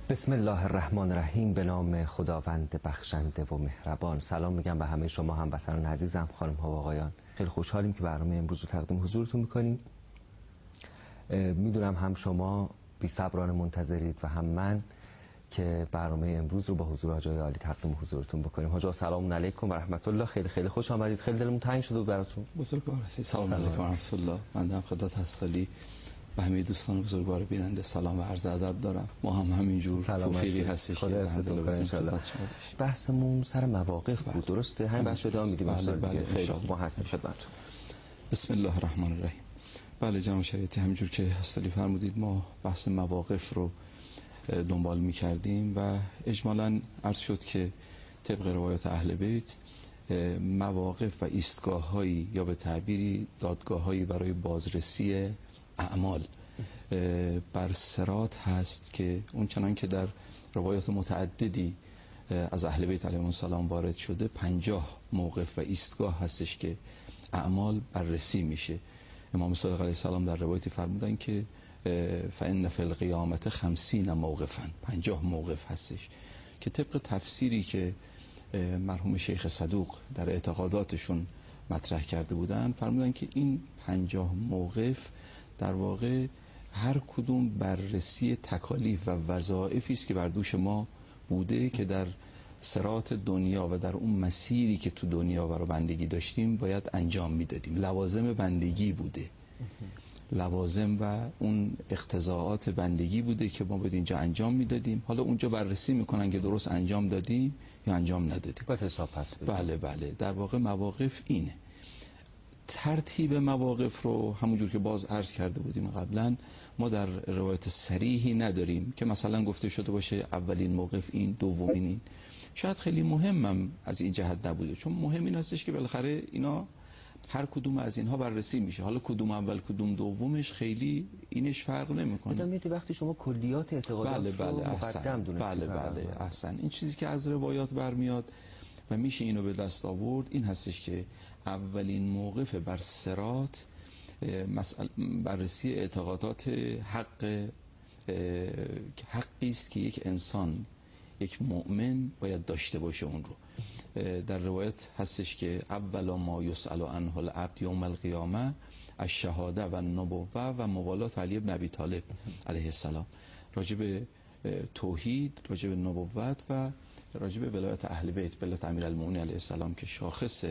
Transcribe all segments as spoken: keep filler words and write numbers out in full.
بسم الله الرحمن الرحیم. به نام خداوند بخشنده و مهربان. سلام میگم به همه شما هموطنان عزیزم، خانم ها و آقایان. خیلی خوشحالیم که برنامه امروز رو تقدیم حضورتون میکنیم. میدونم هم شما بی صبرانه منتظرید و هم من که برنامه امروز رو با حضور حاج آقای عالی تقدیم حضورتون بکنیم. حاج آقا سلام علیکم و رحمت الله. خیلی خیلی خوش آمدید. خیلی دلمون تنگ شده بود براتون. بزرگوار هستید. سلام علیکم و رحمت الله. من هم خدمت هستالی و همه دوستان بزرگوار بیننده سلام و عرض ادب دارم. ما هم همینجور توفیقی هستش که خدا ان شاء الله. بحثمون سر مواقف بود، درسته؟ همین بحث ادامه میدیم. بله بله خیلی ما هستیم خدمتتون. بسم الله الرحمن الرحیم. بله جناب شریعتی، همینجور که هستلی فرمودید ما بحث مواقف رو دنبال می‌کردیم و اجمالاً عرض شد که طبق روایات اهل بیت مواقف و ایستگاه‌هایی یا به تعبیری دادگاه‌هایی برای بازرسی اعمال بر صراط هست که اون چنان که در روایات متعددی از اهل بیت علیهم السلام وارد شده پنجاه موقف و ایستگاه هستش که اعمال بررسی میشه. امام صادق علیه السلام در روایتی فرمودن که فإن فی القیامة خمسین موقفا، پنجاه موقف هستش که طبق تفسیری که مرحوم شیخ صدوق در اعتقاداتشون مطرح کرده بودن فرمودن که این پنجاه موقف در واقع هر کدوم بررسی تکالیف و وظایفی است که بر دوش ما بوده که در صراط دنیا و در اون مسیری که تو دنیا برای بندگی داشتیم باید انجام میدادیم. لوازم بندگی بوده، لوازم و اون اقتضاعات بندگی بوده که ما باید اینجا انجام میدادیم. حالا اونجا بررسی میکنن که درست انجام دادیم یا انجام ندادیم، باید حساب پس بدیم. بله بله. در واقع مواقف اینه. ترتیب مواقف رو همونجور که باز عرض کرده بودیم قبلا ما در روایت صریحی نداریم که مثلا گفته شده باشه اولین موقف این، دومین این. شاید خیلی مهمم از این جهت نبوده، چون مهم این هستش که بالاخره اینا هر کدوم از اینها بررسی میشه. حالا کدوم اول کدوم دومش خیلی اینش فرق نمیکنه. آدم میاد وقتی شما کلیات اعتقادات بله بله رو مقدم دونستید. بله بله احسن. این چیزی که از روایات برمیاد و میشه اینو به دست آورد این هستش که اولین موقف بر صراط بررسی اعتقادات حق حقی است که یک انسان، یک مؤمن باید داشته باشه. اون رو در روایت هستش که اول ما یسأل عنه العبد یوم القیامه الشهاده و النبوه و موالات علی بن ابی طالب علیه السلام، راجع به توحید، راجع به نبوت و راجع به ولایت اهل بیت، ولایت امیرالمومنین علیه السلام که شاخص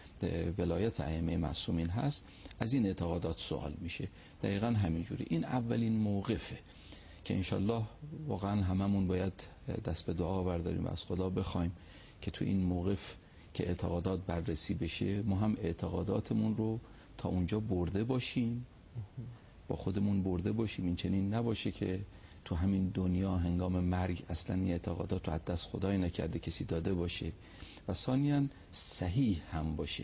ولایت ائمه معصومین هست. از این اعتقادات سوال میشه. دقیقاً همینجوری. این اولین موقفه که انشالله واقعا هممون باید دست به دعا برداریم و از خدا بخوایم که تو این موقف که اعتقادات بررسی بشه ما هم اعتقاداتمون رو تا اونجا برده باشیم، با خودمون برده باشیم. این چنین نباشه که تو همین دنیا هنگام مرگ اصلا این اعتقادات رو از دست خدای نکرده کسی داده باشه و ثانیاً صحیح هم باشه،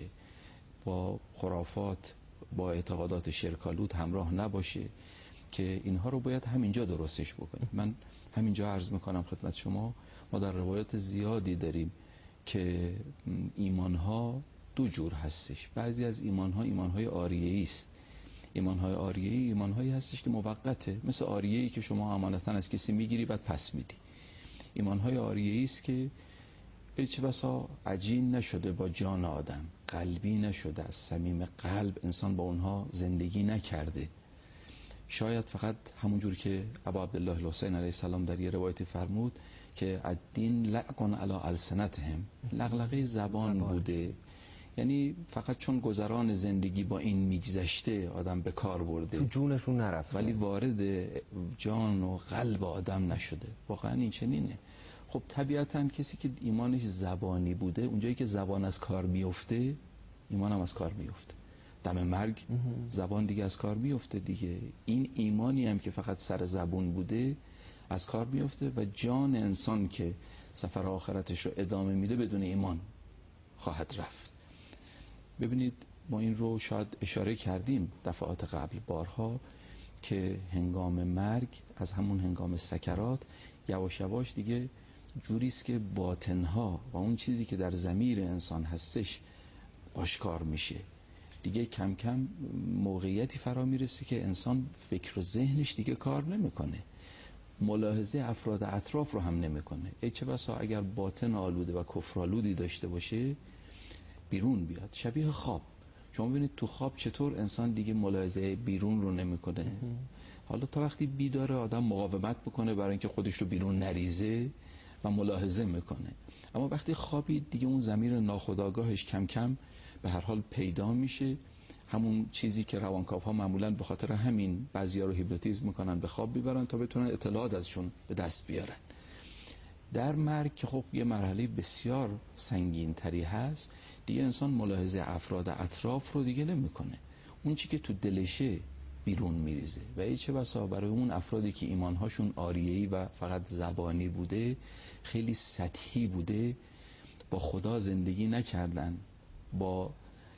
با خرافات، با اعتقادات شرکالود همراه نباشه که اینها رو باید همینجا درستش بکنیم. من همینجا عرض میکنم خدمت شما ما در روایات زیادی داریم که ایمانها دو جور هستش. بعضی از ایمانها ایمانهای آریه‌ای است. ایمانهای آریه‌ای ایمانهایی هستش که موقته، مثل آریه‌ای که شما امانتاً از کسی میگیری بعد پس میدی. ایمانهای آریه‌ای است که هیچ بسا عجین نشده با جان آدم، قلبی نشده، از صمیم قلب انسان با اونها زندگی نکرده. شاید فقط همونجور که ابا عبدالله الحسین علیه السلام در یه روایتی فرمود که الدین لعقن علی السنتهم، لغلقه زبان بوده، یعنی فقط چون گذران زندگی با این میگذشته آدم به کار برده، تو جونشون نرفت ولی وارد جان و قلب آدم نشده. واقعا این چنینه. خب طبیعتاً کسی که ایمانش زبانی بوده، اونجایی که زبان از کار میفته ایمان هم از کار میفته. دم مرگ زبان دیگه از کار میفته دیگه. این ایمانی هم که فقط سر زبون بوده از کار میفته و جان انسان که سفر آخرتش رو ادامه میده بدون ایمان خواهد رفت. ببینید ما این رو شاید اشاره کردیم دفعات قبل بارها که هنگام مرگ، از همون هنگام سکرات، یواش یواش دیگه جوریست که باطنها و اون چیزی که در ضمیر انسان هستش آشکار میشه. دیگه کم کم موقعیتی فرا میرسه که انسان فکر و ذهنش دیگه کار نمیکنه. ملاحظه افراد اطراف رو هم نمیکنه. ای چه بسا اگر باطن آلوده و کفر آلودی داشته باشه بیرون بیاد، شبیه خواب. شما ببینید تو خواب چطور انسان دیگه ملاحظه بیرون رو نمیکنه. حالا تا وقتی بیداره آدم مقاومت بکنه برای اینکه خودش رو بیرون نریزه و ملاحظه میکنه، اما وقتی خوابید دیگه اون ضمیر ناخودآگاهش کم کم به هر حال پیدا میشه. همون چیزی که روانکاوها معمولاً به خاطر همین بعضیا رو هیپنوتیزم میکنن، به خواب میبرن تا بتونن اطلاعات ازشون به دست بیارن. در مرگ که خب یه مرحله بسیار سنگین تری هست، دیگه انسان ملاحظه افراد اطراف رو دیگه نمیکنه. اون چی که تو دلشه بیرون میریزه و ای چه بسا برای اون افرادی که ایمانهاشون آریه‌ای و فقط زبانی بوده، خیلی سطحی بوده، با خدا زندگی نکردن، با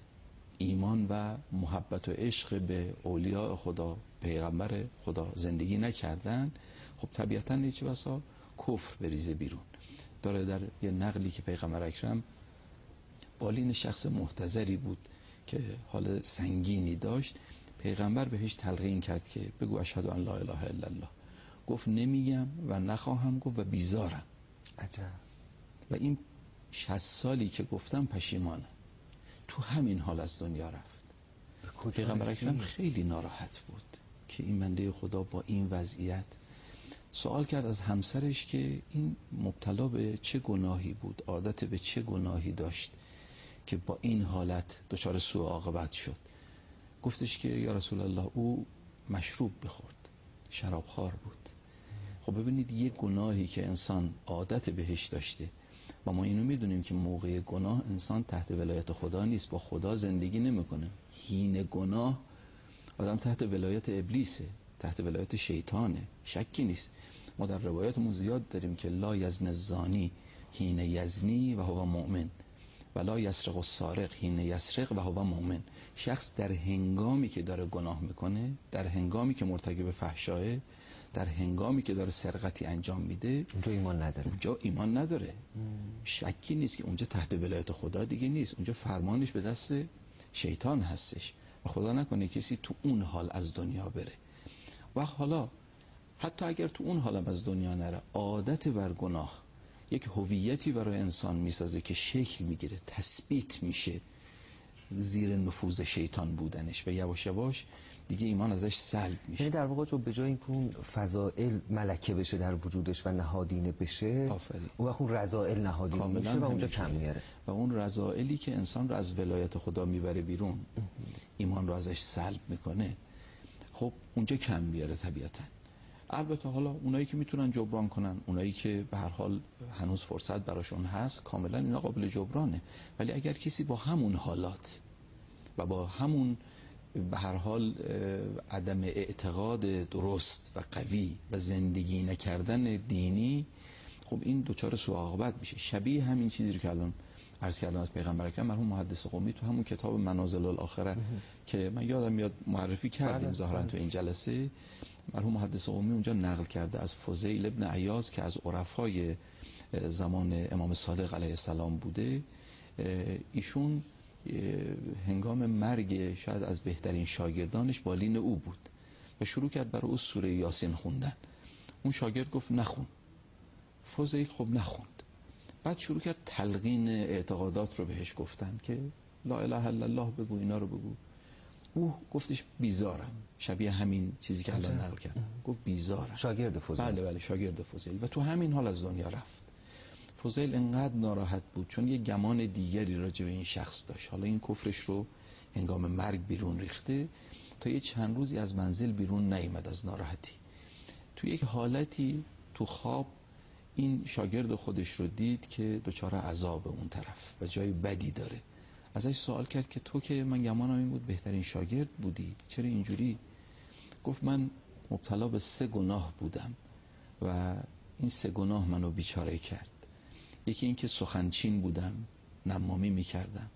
ایمان و محبت و عشق به اولیاء خدا، پیغمبر خدا زندگی نکردن، خب طبیعتاً ای چه بسا کفر بریزه بیرون. داره در یه نقلی که پیغمبر اکرم بالین شخص محتضری بود که حال سنگینی داشت، پیغمبر بهش تلقین کرد که بگو اشهد ان لا اله الا الله. گفت نمیگم و نخواهم گفت و بیزارم. عجب. و این شصت سالی که گفتم پشیمانم. تو همین حال از دنیا رفت. پیغمبر اکرم خیلی ناراحت بود که این بنده خدا با این وضعیت. سوال کرد از همسرش که این مبتلا به چه گناهی بود، عادت به چه گناهی داشت که با این حالت دچار سوء عاقبت شد. گفتش که یا رسول الله او مشروب بخورد، شرابخوار بود. خب ببینید یه گناهی که انسان عادت بهش داشته و ما اینو میدونیم که موقع گناه انسان تحت ولایت خدا نیست، با خدا زندگی نمیکنه. حین گناه آدم تحت ولایت ابلیسه، تحت ولایت شیطانه، شکی نیست. ما در روایاتمون زیاد داریم که لا یزن الزانی حین یزنی و هو مؤمن و لا یسرق السارق حین یسرق و هو مؤمن. شخص در هنگامی که داره گناه میکنه، در هنگامی که مرتکب فحشاه، در هنگامی که داره سرقتی انجام میده، اونجا ایمان نداره. اونجا ایمان نداره. شکی نیست که اونجا تحت ولایت خدا دیگه نیست، اونجا فرمانش به دست شیطان هستش و خدا نکنه کسی تو اون حال از دنیا بره. و حالا حتی اگر تو اون حالم از دنیا نره، عادت بر گناه یک هویتی برای انسان میسازه که شکل میگیره، تثبیت میشه زیر نفوذ شیطان بودنش و یواش یواش دیگه ایمان ازش سلب میشه. یعنی در واقع جو به جای اینکه اون فضائل ملکه بشه در وجودش و نهادینه بشه، آفرین، اون وقت اون رذائل نهادینه میشه و اونجا کم میاره و اون رذائلی که انسان رو از ولایت خدا میبره بیرون، ایمان رو ازش سلب میکنه، خب اونجا کم میاره طبیعتا. البته حالا اونایی که میتونن جبران کنن، اونایی که به هر حال هنوز فرصت براشون هست، کاملا اینا قابل جبرانه. ولی اگر کسی با همون حالات و با همون به هر حال عدم اعتقاد درست و قوی و زندگی نکردن دینی، خب این دوچار سوء عاقبت میشه. شبیه همین چیزی رو که الان عرض کردم از پیغمبر اکرم مرحوم محدث قمی تو همون کتاب منازل الاخره که من یادم میاد معرفی کردیم ظاهرا تو این جلسه، مرحوم محدث قمی اونجا نقل کرده از فضیل ابن عیاض که از عرفای زمان امام صادق علیه السلام بوده. ایشون هنگام مرگ شاید از بهترین شاگردانش بالین او بود و شروع کرد برای او سوره یاسین خوندن. اون شاگرد گفت نخون. فضیل خب نخوند. بعد شروع کرد تلقین اعتقادات رو بهش گفتن که لا اله الا الله بگو، اینا رو بگو. او گفتش بیزارم، شبیه همین چیزی که الان نقل کردم، گفت بیزارم. شاگرد فضیل. بله بله شاگرد فضیل. و تو همین حال از دنیا رفت. فضیل انقدر ناراحت بود چون یه گمان دیگری راجع به این شخص داشت. حالا این کفرش رو هنگام مرگ بیرون ریخته، تا یه چند روزی از منزل بیرون نیامد از ناراحتی. تو یک حالتی تو خواب این شاگرد خودش رو دید که دچار عذاب اون طرف و جای بدی داره. ازش سوال کرد که تو که من گمانم این بود بهترین شاگرد بودی، چرا اینجوری؟ گفت من مبتلا به سه گناه بودم و این سه گناه منو بیچاره کرد. یکی این که سخنچین بودم، نمامی میکردم،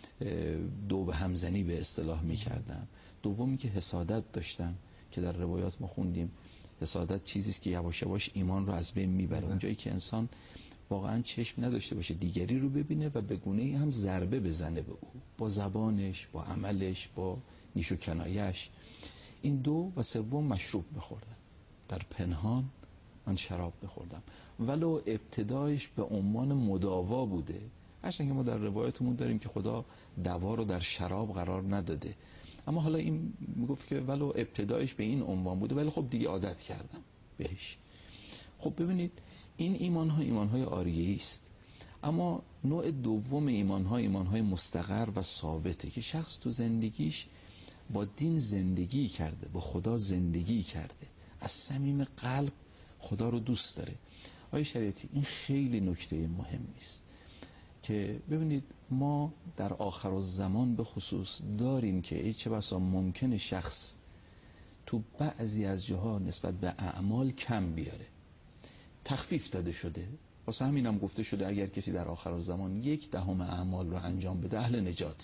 دو به همزنی به اصطلاح میکردم. دومی که حسادت داشتم که در روایات ما خوندیم حسادت چیزیست که یواش یواش ایمان رو از بین میبره. اونجایی که انسان واقعا چشم نداشته باشه دیگری رو ببینه و به گونه‌ای هم ضربه بزنه به او، با زبانش، با عملش، با نیش و کنایش. این دو و سوم مشروب میخوردن در پنهان من شراب بخوردم، ولو ابتدایش به عنوان مداوا بوده. هرچند که ما در روایتمون داریم که خدا دوا رو در شراب قرار نداده، اما حالا این میگفت که ولو ابتدایش به این عنوان بوده، ولی خب دیگه عادت کردم بهش. خب ببینید این ایمان ها ایمان های عاریه‌ای است. اما نوع دوم ایمان ها ایمان های مستقر و ثابته که شخص تو زندگیش با دین زندگی کرده، با خدا زندگی کرده، از صمیم قلب خدا رو دوست داره. آقای شریعتی این خیلی نکته مهمی است که ببینید ما در آخر الزمان به خصوص داریم که ای چه بسا ممکنه شخص تو بعضی از جاها نسبت به اعمال کم بیاره، تخفیف داده شده. واسه همین هم گفته شده اگر کسی در آخر الزمان یک دهم اعمال رو انجام بده اهل نجاته.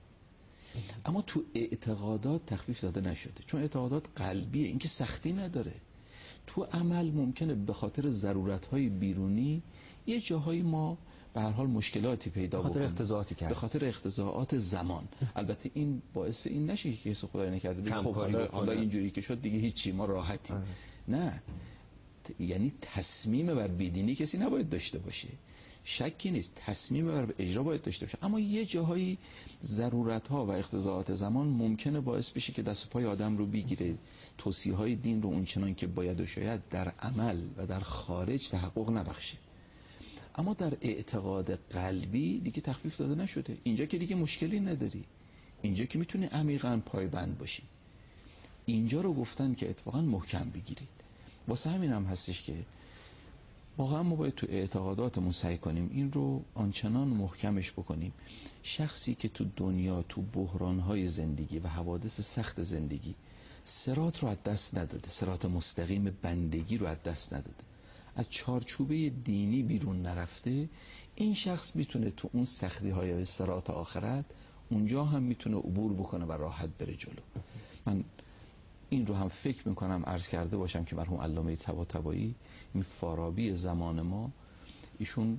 اما تو اعتقادات تخفیف داده نشده، چون اعتقادات قلبیه، این که سختی نداره. تو عمل ممکنه به خاطر ضرورت‌های بیرونی یه جاهایی ما به هر حال مشکلاتی پیدا بکنیم، به خاطر اختزاعاتی که به خاطر اختزاعات زمان. البته این باعث این نشه که کسی خدای نکرده بگه خب حالا حالا اینجوری که شد دیگه هیچی، ما راحتیم. نه، یعنی تصمیم بر بیدینی کسی نباید داشته باشه، شکی نیست، تصمیم بر اجرا باید داشته باشه. اما یه جاهایی ضرورت‌ها و اختزاعات زمان ممکنه باعث بشه که دست پای آدم رو بگیره، توصیه‌های دین رو اونچنان که باید و شاید در عمل و در خارج تحقق نبخشه. اما در اعتقاد قلبی دیگه تخفیف داده نشده. اینجا که دیگه مشکلی نداری، اینجا که میتونی عمیقاً پایبند باشی. اینجا رو گفتن که اتفاقاً محکم بگیرید. واسه همین هم هستش که واقعا ما باید تو اعتقاداتمون سعی کنیم این رو آنچنان محکمش بکنیم. شخصی که تو دنیا تو بحرانهای زندگی و حوادث سخت زندگی صراط رو از دست نداده، صراط مستقیم بندگی رو از دست نداده، از چارچوبه دینی بیرون نرفته، این شخص میتونه تو اون سختی های صراط آخرت اونجا هم میتونه عبور بکنه و راحت بره جلو. من این رو هم فکر میکنم عرض کرده باشم که مرحوم علامه طباطبایی، این فارابی زمان ما، ایشون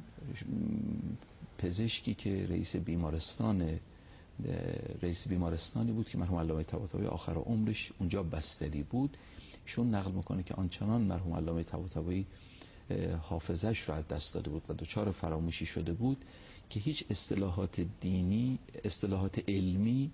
پزشکی که رئیس بیمارستان رئیس بیمارستانی بود که مرحوم علامه طباطبایی آخر عمرش اونجا بستری بود. ایشون نقل میکنه که آنچنان مرحوم علامه طباطبایی حافظش رو از دست داده بود و دچار فراموشی شده بود که هیچ اصطلاحات دینی، اصطلاحات علمی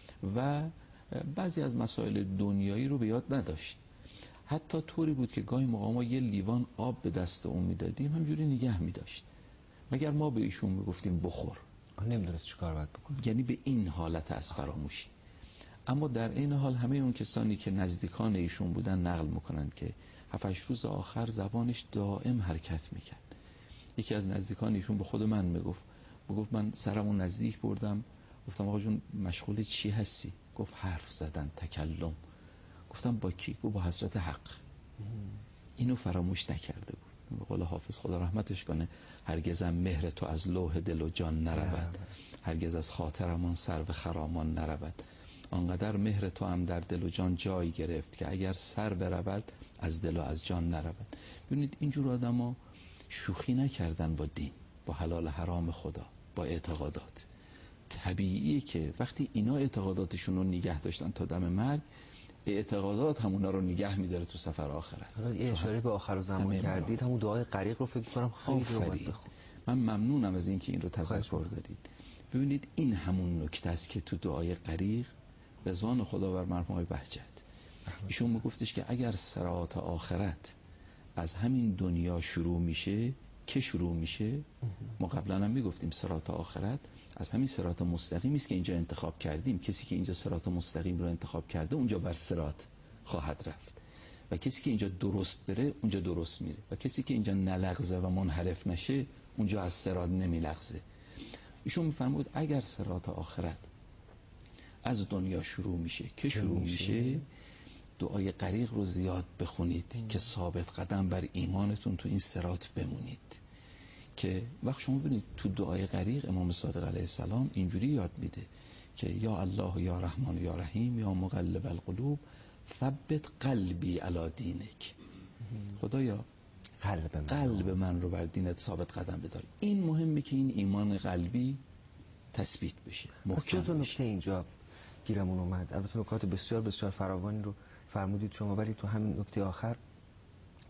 و بعضی از مسائل دنیایی رو به یاد نداشت. حتی طوری بود که گاهی موقع ما یه لیوان آب به دست اون میدادیم همجوری نگه میداشت، مگر ما به ایشون میگفتیم بخور، نمیدونست چیکار باید بکنه. یعنی به این حالت از فراموشی. اما در این حال همه اون کسانی که نزدیکان ایشون بودن نقل میکنن که هفت هشت روز آخر زبانش دائم حرکت میکرد. یکی از نزدیکان ایشون به خود من میگفت میگفت من سرمو نزدیک بردم، گفتم آقا جون مشغول چی هستی؟ گفت حرف زدن، تکلم. گفتم با کی؟ گفت با حضرت حق. اینو فراموش نکرده بود. به قول حافظ خدا رحمتش کنه، هرگزم مهر تو از لوح دل و جان نرود، هرگز از خاطرمان سر به خرامان نرود. آنقدر مهر تو هم در دل و جان جای گرفت که اگر سر برود از دل و از جان نرود. ببینید اینجور آدما شوخی نکردن با دین، با حلال حرام خدا، با اعتقادات. طبیعیه که وقتی اینا اعتقاداتشون رو نگه داشتن تا دم مرگ، اعتقادات همونا رو نگه میداره تو سفر آخرت. یه اشاره به آخر زمان کردید، همون دعای غریق رو فکر کنم خیلی رو باید بخونید. من ممنونم از اینکه این رو تذکر دادید. ببینید این همون نکته است که تو دعای غریق رضوان خدا بر مرحوم آقای بهجت، ایشون میگفتش که اگر صراط آخرت از همین دنیا شروع میشه، که شروع میشه، ما قبلا هم میگفتیم صراط آخرت از همین صراط مستقیمی است که اینجا انتخاب کردیم. کسی که اینجا صراط مستقیم رو انتخاب کرده اونجا بر صراط خواهد رفت، و کسی که اینجا درست بره اونجا درست میره، و کسی که اینجا نلغزه و منحرف نشه اونجا از صراط نمیلغزه. ایشون میفرمود اگر صراط آخرت از دنیا شروع میشه، که شروع میشه، دعای غریق رو زیاد بخونید ام. که ثابت قدم بر ایمانتون تو این صراط بمونید. که وقت شما ببینید تو دعای غریق امام صادق علیه السلام اینجوری یاد میده که یا الله یا رحمان یا رحیم یا مقلب القلوب ثبت قلبی علی دینک. خدایا قلب من, قلب من رو بر دینت ثابت قدم بدار. این مهمه که این ایمان قلبی تثبیت بشه، محکم بشه. نکته اینجا گیرمون اومد، البته نکات بسیار بسیار فراوانی رو فرمودید شما، ولی تو همین نکته آخر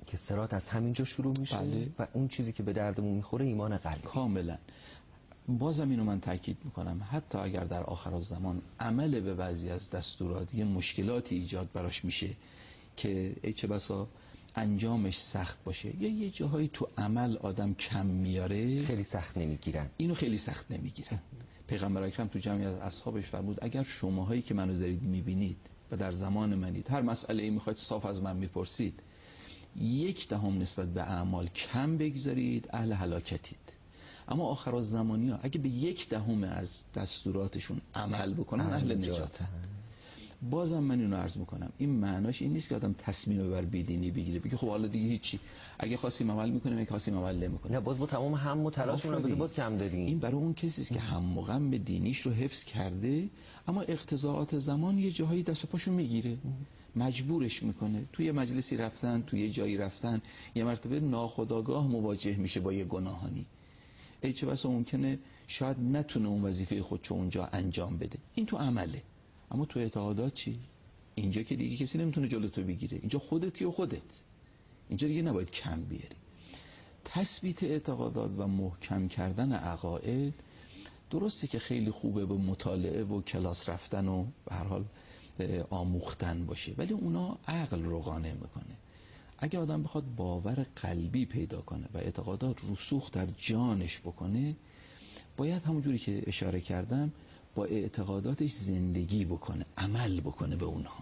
که صراط از همینجا شروع میشه. بله. و اون چیزی که به دردمون میخوره ایمان قلبی. کاملا. بازم اینو من تاکید میکنم، حتی اگر در آخر الزمان عمل به بعضی از دستورات یه مشکلاتی ایجاد براش میشه که ای چه بسا انجامش سخت باشه یا یه جاهایی تو عمل آدم کم میاره، خیلی سخت نمیگیرن. اینو خیلی سخت نمیگیرن. پیغمبر اکرم تو جمعی از اصحابش فرمود اگر شماهایی که منو دارید میبینید و در زمان منید، هر مسئله ای میخواید صاف از من میپرسید، یک دهم نسبت به اعمال کم بگذارید، اهل هلاکتید. اما آخر الزمانی ها اگه به یک دهم از دستوراتشون عمل بکنن اهل نجاته. بازم من اینو عرض میکنم، این معناش این نیست که آدم تصمیم بر بیدینی بگیره بگه خب حالا دیگه هیچی، اگه خواستیم عمل میکنیم، اگه خواستیم عمل نمیکنیم. نه، باز با تمام هم و تلاشمون باز کم دادیم. این برای اون کسی است که هم و غم دینیش رو حفظ کرده، اما اقتضاعات زمان یه جاهایی دست و پاشو میگیره، مجبورش میکنه. توی مجلسی رفتن، توی یه جایی رفتن، یه مرتبه ناخودآگاه مواجه میشه با یه گناهانی، ای چه بسا ممکنه شاید نتونه اون وظیفه خودشو اونجا انجام بده. این تو عمله. اما تو اعتقادات چی؟ اینجا که دیگه کسی نمیتونه جلو تو بگیره، اینجا خودتی و خودت، اینجا دیگه نباید کم بیاری. تثبیت اعتقادات و محکم کردن عقاید درسته که خیلی خوبه به مطالعه و کلاس رفتن و به هر حال آموختن باشه، ولی اونا عقل رو قانع میکنه. اگه آدم بخواد باور قلبی پیدا کنه و اعتقادات رسوخ در جانش بکنه، باید همونجوری که اشاره کردم با اعتقاداتش زندگی بکنه، عمل بکنه به اونها.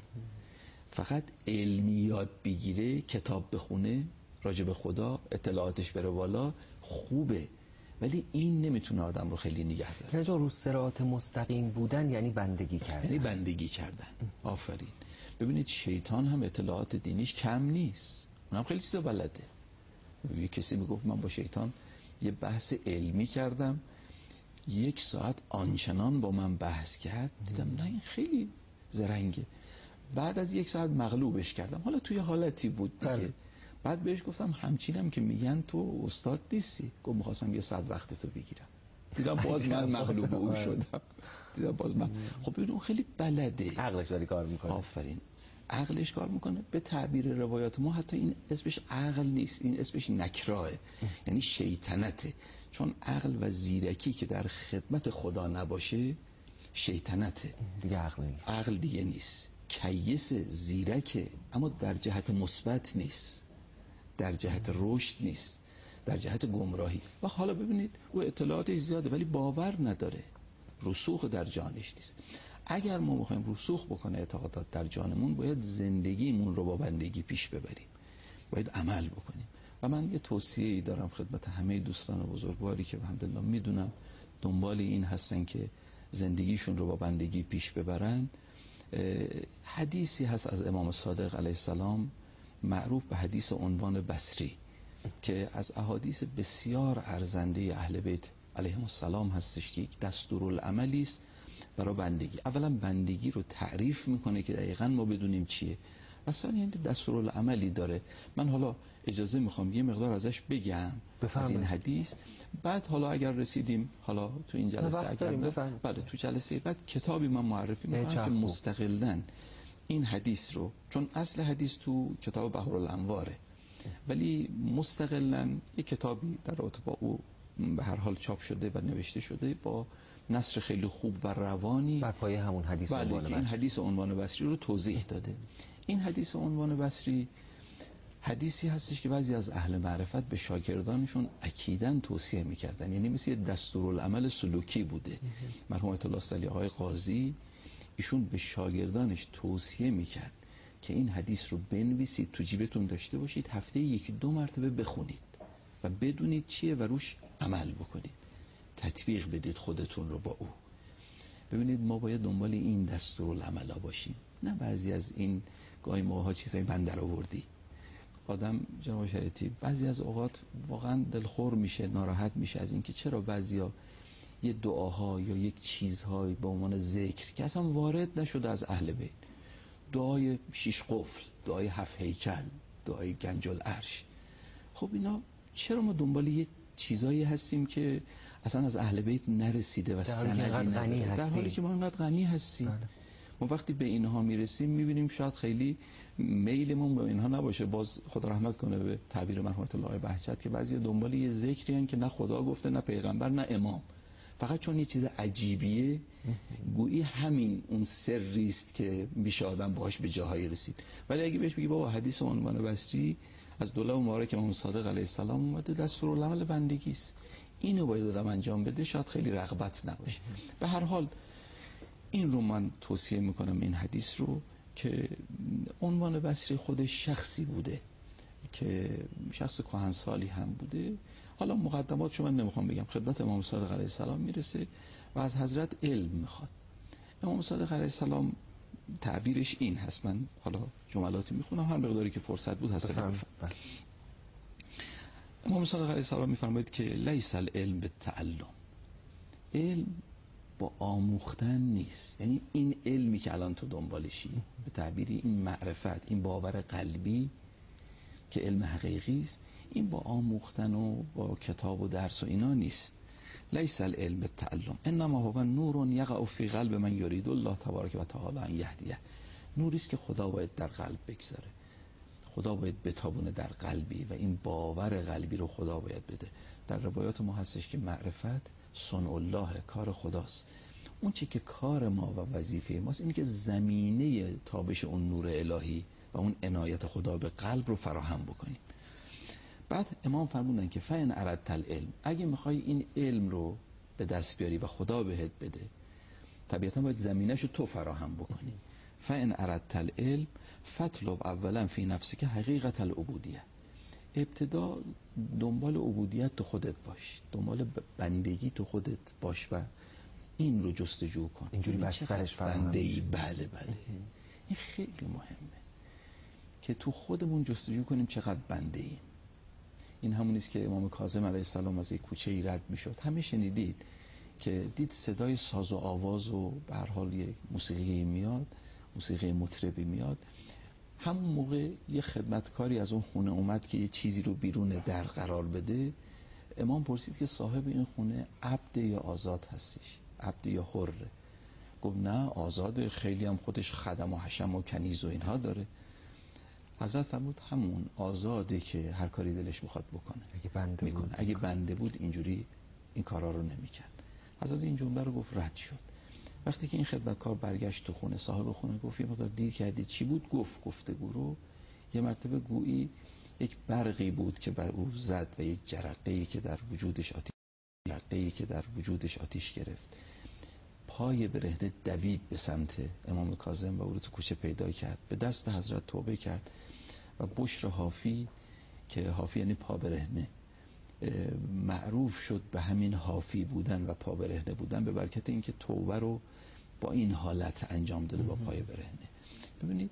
فقط علمی یاد بگیره، کتاب بخونه راجع به خدا، اطلاعاتش بره بالا، خوبه، ولی این نمیتونه آدم رو خیلی نگه داره. رجا رو صراط مستقیم بودن یعنی بندگی کردن. یعنی بندگی کردن. آفرین. ببینید شیطان هم اطلاعات دینیش کم نیست، اونم خیلی چیزا بلده. یه کسی میگفت من با شیطان یه بحث علمی کردم، یک ساعت آنچنان با من بحث کرد، دیدم نه این خیلی زرنگه. بعد از یک ساعت مغلوبش کردم، حالا توی حالتی بود دیگه. بله. بعد بهش گفتم همچینم که میگن تو استاد نیستی. گفت میخواستم یه ساعت وقت تو بگیرم. دیدم باز من مغلوب او شدم. دیدم باز من خب ببین اون خیلی بلده، عقلش ولی کار میکنه. آفرین. عقلش کار میکنه. به تعبیر روایات ما حتی این اسمش عقل نیست، این اسمش نکراه، یعنی شیطنته. چون عقل و زیرکی که در خدمت خدا نباشه شیطنته، دیگه عقل نیست. عقل دیگه نیست. کیس زیرکه، اما در جهت مثبت نیست، در جهت رشد نیست، در جهت گمراهی. و حالا ببینید او اطلاعاتش زیاده ولی باور نداره، رسوخ در جانش نیست. اگر ما میخوایم رسوخ بکنه اعتقادات در جانمون، باید زندگیمون رو با بندگی پیش ببریم، باید عمل بکنیم. و من یه توصیه‌ای دارم خدمت همه دوستان بزرگواری که الحمدلله میدونم دنبال این هستن که زندگیشون رو با بندگی پیش ببرن. حدیثی هست از امام صادق علیه السلام معروف به حدیث عنوان بصری که از احادیث بسیار ارزنده اهل بیت علیهم السلام هستش که یک دستورالعملی است برای بندگی. اولا بندگی رو تعریف میکنه که دقیقاً ما بدونیم چیه، و ثانیاً دستورالعملی داره. من حالا اجازه میخوام یه مقدار ازش بگم بفرمید. از این حدیث بعد حالا اگر رسیدیم حالا تو این جلسه اگر بله تو جلسه بعد کتابی من معرفی میکنم که مستقلاً این حدیث رو، چون اصل حدیث تو کتاب بحرالانواره، ولی مستقلاً یک کتابی در رابطه با او به هر حال چاپ شده و نوشته شده با نثر خیلی خوب و روانی بر پایه همون حدیث بله عنوان بصری. این حدیث عنوان بصری رو توضیح داده. این حدیث عنوان بصری حدیثی هستش که بعضی از اهل معرفت به شاگردانشون اکیداً توصیه میکردن، یعنی مثل یه دستورالعمل سلوکی بوده. مرحوم آیت الله صلی آقای قاضی ایشون به شاگردانش توصیه میکرد که این حدیث رو بنویسید، تو جیبتون داشته باشید، هفته یکی دو مرتبه بخونید و بدونید چیه و روش عمل بکنید، تطبیق بدید خودتون رو با او. ببینید ما باید دنبال این دستورالعملا باشیم، نه بعضی از این گاهی موقع‌ها چیزای من در آوردی. آدم جناب شریعتی بعضی از اوقات واقعا دلخور میشه، ناراحت میشه از اینکه چرا بعضیا یه دعاها یا یک چیزهایی به عنوان ذکر که اصلا وارد نشده از اهل بیت، دعای شیش قفل، دعای هفت هیکل، دعای گنج العرش، خب اینا چرا ما دنبال یه چیزایی هستیم که اصلا از اهل بیت نرسیده و سندی نداره، در حالی که ما انقدر غنی هستیم. بله. ما وقتی به اینها میرسیم میبینیم شاید خیلی میلمون به اینها نباشه. باز خدا رحمت کنه به تعبیر مرحوم الله بهجت که بعضی دنبال یه ذکری هن که نه خدا گفته نه پیغمبر نه امام، فقط چون یه چیز عجیبیه گویی همین اون سری است که میشه آدم باهاش به جاهایی رسید. ولی اگه بهش بگی بابا حدیث عنوان بصری از دوله مبارک امام صادق علیه السلام اومده، دستورالعمل بندگی است، اینو باید آدم انجام بده، شاید خیلی رغبت نباشه. به هر حال این رو من توصیه میکنم، این حدیث رو، که عنوان بصری خودش شخصی بوده که شخص کهنسالی هم بوده. حالا مقدماتشو من نمیخوام بگم، خدمت امام صادق علیه السلام میرسه و از حضرت علم میخواد. امام صادق علیه السلام تعبیرش این هست، من حالا جملاتی میخونم هر مقداری که فرصت بود هست. امام صادق علیه السلام میفرماید که لیس العلم بالتعلم، علم با آموختن نیست. یعنی این علمی که الان تو دنبالشی، به تعبیری این معرفت، این باور قلبی که علم حقیقی است، این با آموختن و با کتاب و درس و اینا نیست. لیس العلم بالتعلم انما هو نور یقع فی قلب من یرید الله تبارک و تعالی ان یهدیه. نوری است که خدا باید در قلب بگذاره، خدا باید بتابونه در قلبی و این باور قلبی رو خدا باید بده. در روایات ما هستش که معرفت صنع الله، کار خداست. اون چی که کار ما و وظیفه ماست اینه که زمینه تابش اون نور الهی و اون عنایت خدا به قلب رو فراهم بکنیم. بعد امام فرمودن که فإن اردت العلم، اگه میخوای این علم رو به دست بیاری و خدا بهت بده، طبیعتا باید زمینش رو تو فراهم بکنی. فإن اردت العلم فاطلب اولا فی نفسک حقیقت العبودیه. ابتدا دنبال عبودیت تو خودت باش، دنبال بندگی تو خودت باش و این رو جستجو کن. اینجوری بسترش فراهم بنده‌ای. بله بله این خیلی مهمه که تو خودمون جستجو کنیم چقدر بنده ایم. این همون است که امام کاظم علیه السلام از یک کوچه ای رد میشد، همه شنیدید که دید صدای ساز و آواز و به هر حال یک موسیقی میاد، موسیقی مطربی میاد. همون موقع یه خدمتکاری از اون خونه اومد که یه چیزی رو بیرون در قرار بده. امام پرسید که صاحب این خونه عبد یا آزاد هستش، عبد یا حره؟ گفت نه آزاده، خیلی هم خودش خدم و حشم و کنیز و اینها داره. حضرت فرمود همون آزاده که هر کاری دلش میخواد بکنه، اگه بنده میکنه. بود اگه بنده بود اینجوری این کارا رو نمیکرد. حضرت این جمله رو گفت، رد شد. وقتی که این خدمتکار برگشت تو خونه، صاحب خونه گفت یه مقدار دیر کردی، چی بود؟ گفت گفتگو رو یه مرتبه گویی یک برقی بود که بر او زد و یک جرقه‌ای که در وجودش آتیش جرقه‌ای که در وجودش آتیش گرفت. پای برهنه دوید به سمت امام کاظم و او رو تو کوچه پیدا کرد، به دست حضرت توبه کرد و بشر حافی، که حافی یعنی پا برهنه، معروف شد به همین حافی بودن و پا برهنه بودن به برکت اینکه توبه رو با این حالت انجام داده، با پای برهنه. ببینید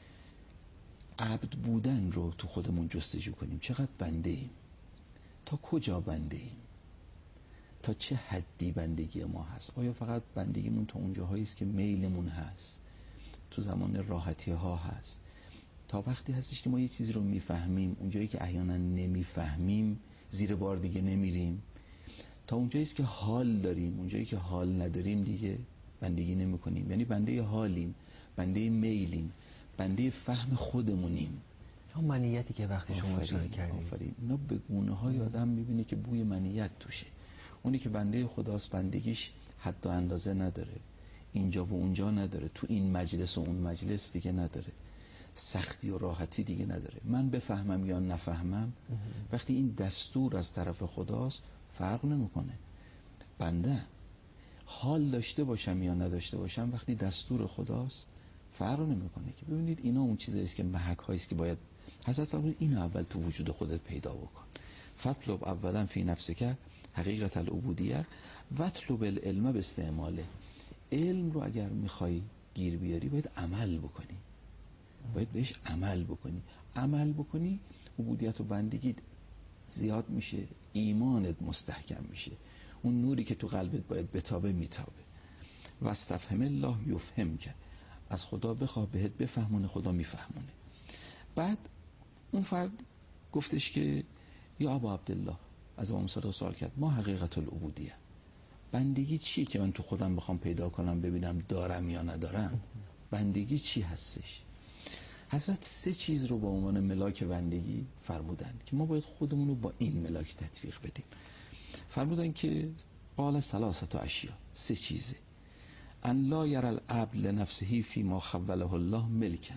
عبد بودن رو تو خودمون جستجو کنیم، چقدر بنده ایم، تا کجا بنده ایم، تا چه حدی بندگی ما هست. آیا فقط بندگیمون تا اونجاهایی است که میلمون هست، تو زمان راحتی ها هست، تا وقتی هستش که ما یه چیزی رو میفهمیم، اونجایی که احیانا نمیفهمیم زیر بار دیگه نمیریم، تا اونجایی است که حال داریم، اونجایی که حال نداریم دیگه بندگی نمی کنیم. یعنی بنده حالیم، بنده میلیم، بنده فهم خودمونیم. چون منیتی که وقتی شما اشاره کردید، آفرین، اینا به گونه های آدم میبینه که بوی منیت توشه. اونی که بنده خداست بندگیش حد و اندازه نداره، اینجا و اونجا نداره، تو این مجلس و اون مجلس دیگه نداره، سختی و راحتی دیگه نداره. من بفهمم یا نفهمم، وقتی این دستور از طرف خداست فرق نمیکنه. بنده حال داشته باشم یا نداشته باشم، وقتی دستور خداست فرق نمیکنه. که ببینید اینا اون چیزایی است که محک هایی است که باید حضرت فرمود اینو اول تو وجود خودت پیدا بکن. فطلب اولا فی نفسک حقیقت العبودیه وطلب العلم به استعماله. علم رو اگر میخوای گیر بیاری باید عمل بکنی، باید بهش عمل بکنی. عمل بکنی عبودیت و بندگی زیاد میشه، ایمانت مستحکم میشه، اون نوری که تو قلبت باید بتابه میتابه. و استفهم الله یفهم، که از خدا بخواه بهت بفهمونه، خدا میفهمونه. بعد اون فرد گفتش که یا ابا عبدالله، از امام صادق سوال کرد ما حقیقت العبودیه، بندگی چیه که من تو خودم بخوام پیدا کنم ببینم دارم یا ندارم؟ بندگی چی هستش؟ حضرت سه چیز رو به عنوان ملاک بندگی فرمودن که ما باید خودمون رو با این ملاک تطبیق بدیم. فرمودن که قال ثلاثه اشیا، سه چیزه. ان لا یرى العبد لنفسه فیما خوله الله ملکا،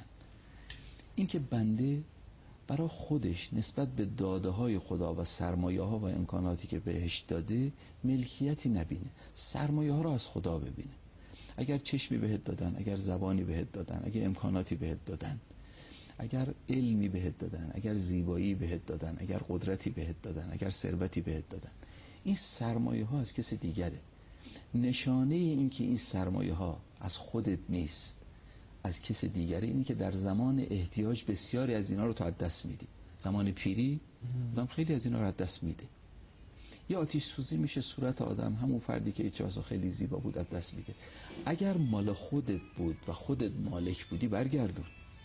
این که بنده برای خودش نسبت به داده های خدا و سرمایه ها و امکاناتی که بهش داده ملکیتی نبینه، سرمایه ها رو از خدا ببینه. اگر چشمی بهت دادن، اگر زبانی بهت دادن، اگر امکاناتی بهت دادن، اگر علمی بهت دادن، اگر زیبایی بهت دادن، اگر قدرتی بهت دادن، اگر ثروتی بهت دادن، این سرمایه ها از کسی دیگره. نشانه این که این سرمایه ها از خودت نیست، از کسی دیگره، اینی که در زمان احتیاج بسیاری از اینا رو تو از دست میدی. زمان پیری آدم خیلی از اینا رو از دست میده. یا آتش سوزی میشه صورت آدم، همون فردی که ایچ خیلی زیبا بود از دست میده. اگر مال خودت بود و خودت مالک بودی برگردون.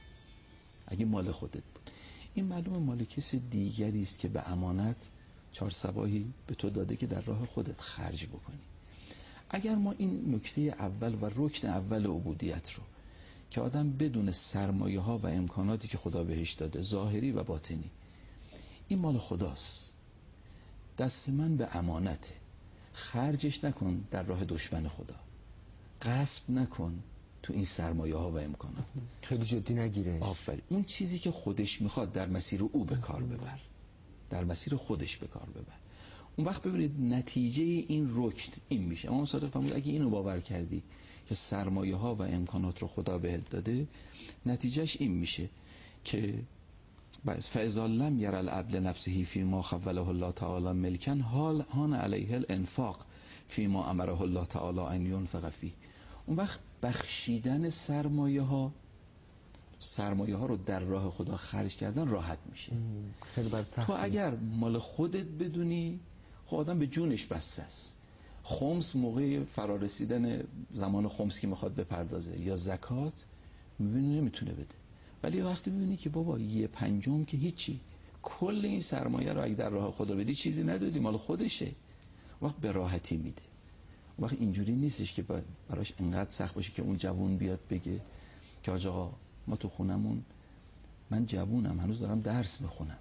اگه مال خودت بود، این معلومه مال کسی دیگری است که به امانت چهار صباحی به تو داده که در راه خودت خرج بکنی. اگر ما این نکته اول و رکن اول عبودیت رو که آدم بدون سرمایه ها و امکاناتی که خدا بهش داده، ظاهری و باطنی، این مال خداست، دست من به امانته، خرجش نکن در راه دشمن خدا، غصب نکن تو این سرمایه ها و امکانات، خیلی جدی نگیره. آفرین. اون چیزی که خودش میخواد در مسیر او به کار ببر، در مسیر خودش به کار ببر. اون وقت ببینید نتیجه این رکن این میشه. امام صادق فرمود اگه اینو باور کردی که سرمایه ها و امکانات رو خدا بهت داده، نتیجهش این میشه که فاذا لم ير العبد نفسه فيما خوله الله تعالی ملکا حال هان علیه الانفاق فيما امره الله تعالی ان ينفق فيه. اون وقت بخشیدن سرمایه ها سرمایه ها رو در راه خدا خرج کردن راحت میشه. خیلی بد سخت. تو اگر مال خودت بدونی، خب آدم به جونش بسته است. خمس موقع فرارسیدن زمان خمس که میخواد بپردازه یا زکات میبینی نمیتونه بده، ولی وقتی میبینی که بابا یه پنجم که هیچی، کل این سرمایه رو اگه در راه خدا بدی چیزی ندادی، مال خودشه، وقت به راحتی میده. وقت اینجوری نیستش که براش انقدر سخت باشه که اون جوون بیاد بگه که آقا ما تو خونمون، من جوونم هنوز دارم درس میخونم،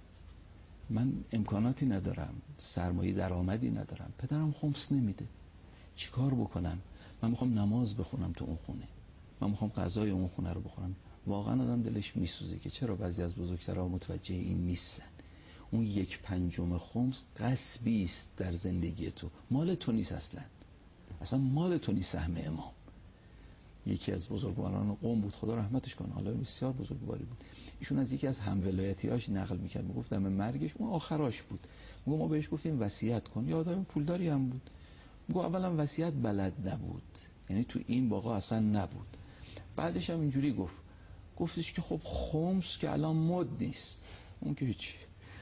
من امکاناتی ندارم، سرمایه درآمدی ندارم، پدرم خمس نمیده، چیکار بکنم؟ من میخوام نماز بخونم تو اون خونه، من میخوام غذای اون خونه رو بخورم. واقعا آدم دلش میسوزه که چرا بعضی از بزرگترها متوجه این نیستن. اون یک پنجم خمس غصبی است در زندگی تو، مال تو نیست، اصلا اصلا مال تو نیست. سهم امام یکی از بزرگواران قوم بود، خدا رحمتش کنه، حالا بسیار بزرگواری بود. ایشون از یکی از همولایتیاش نقل میکرد، میگفت در مرگش، اون آخراش بود، میگفت ما بهش گفتیم وصیت کن، یه آدم پولداری هم بود، میگفت اولا وصیت بلد نبود، یعنی تو این واقعا اصلا نبود. بعدش هم اینجوری گفت، گفتش که خب خمس که الان مد نیست، اون که هیچی،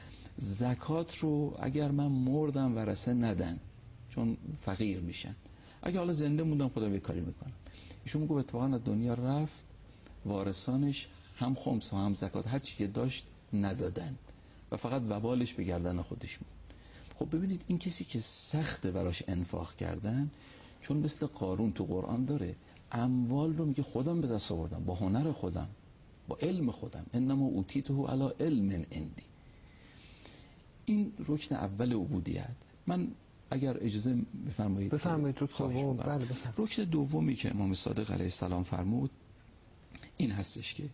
زکات رو اگر من مردم ورثه ندن چون فقیر میشن، اگه حالا زنده موندم خدا به کاری میکنم. ایشون میگه اتفاقا از دنیا رفت، وارثانش هم خمس و هم زکات هر چی که داشت ندادن و فقط وبالش به گردن خودش بود. خب ببینید این کسی که سخته براش انفاق کردن، چون مثل قارون تو قرآن داره، اموال رو میگه خودم به دست آوردم، با هنر خودم، با علم خودم، انما اوتیته علی علم عندی. این رکن اول عبودیت. من اگر اجازه بفرمایید بفرمایید رکن دوم. بله بفرمایید. رکن دومی که امام صادق علیه السلام فرمود این هستش که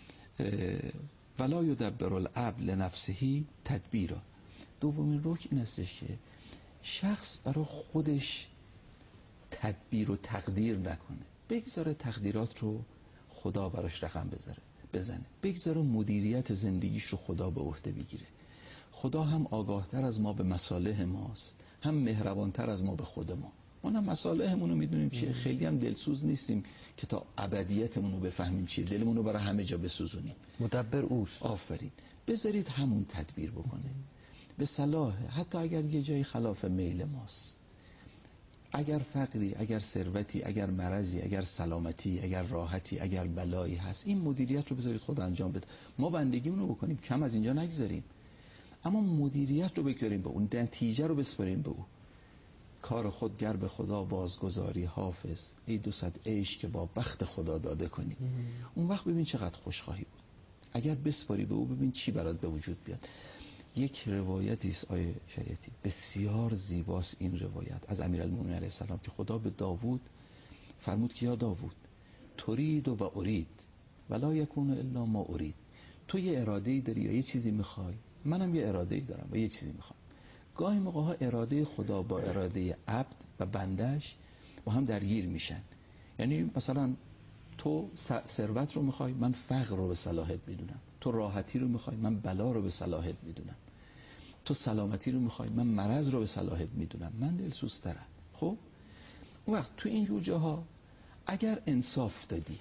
ولا یدبر العبد لنفسه تدبیرا. دومین رکن این هستش که شخص برای خودش تدبیر و تقدیر نکنه، بگذاره تقدیرات رو خدا براش رقم بذاره بزنه، بگذاره مدیریت زندگیش رو خدا به عهده بگیره. خدا هم آگاهتر از ما به مصالح ماست، هم مهربانتر از ما به خود ما. ما هم مصالحمون رو میدونیم چیه، خیلی هم دلسوز نیستیم که تا ابدیتمون رو بفهمیم چیه، دلمون رو برای همه جا بسوزونیم. مدبر اوست. آفرین. بذارید همون تدبیر بکنه به صلاح، حتی اگر یه جایی خلاف میل ماست، اگر فقری، اگر ثروتی، اگر مرضی، اگر سلامتی، اگر راحتی، اگر بلایی هست، این مدیریت رو بذارید خدا انجام بده. ما بندگیمون رو بکنیم، کم از اینجا نگذاریم، اما مدیریت رو بگذاریم به اون، نتیجه رو بسپاریم به او. کار خود گر به خدا بازگذاری حافظ، ای دو صد عیش که با بخت خدا داده کنی. اون وقت ببین چقدر خوشخواهی بود. اگر بسپاری به او ببین چی برات به وجود بیاد. یک روایتی است آیه شریعتی بسیار زیباست این روایت از امیرالمومنین علیه السلام که خدا به داوود فرمود که یا داوود ترید و ارید ولا یکون الا ما ارید. تو یه اراده‌ای داری یا یه چیزی میخوای، منم یه اراده‌ای دارم و یه چیزی میخوام. گاهی موقع ها اراده خدا با اراده عبد و بندش با هم درگیر میشن. یعنی مثلا تو ثروت رو میخوای، من فقر رو به صلاحت میدونم. تو راحتی رو میخوای، من بلا رو به صلاحت میدونم. تو سلامتی رو میخوای، من مرض رو به صلاحت میدونم. من دلسوزترم. خب اون وقت تو این جور جاها اگر انصاف دادی،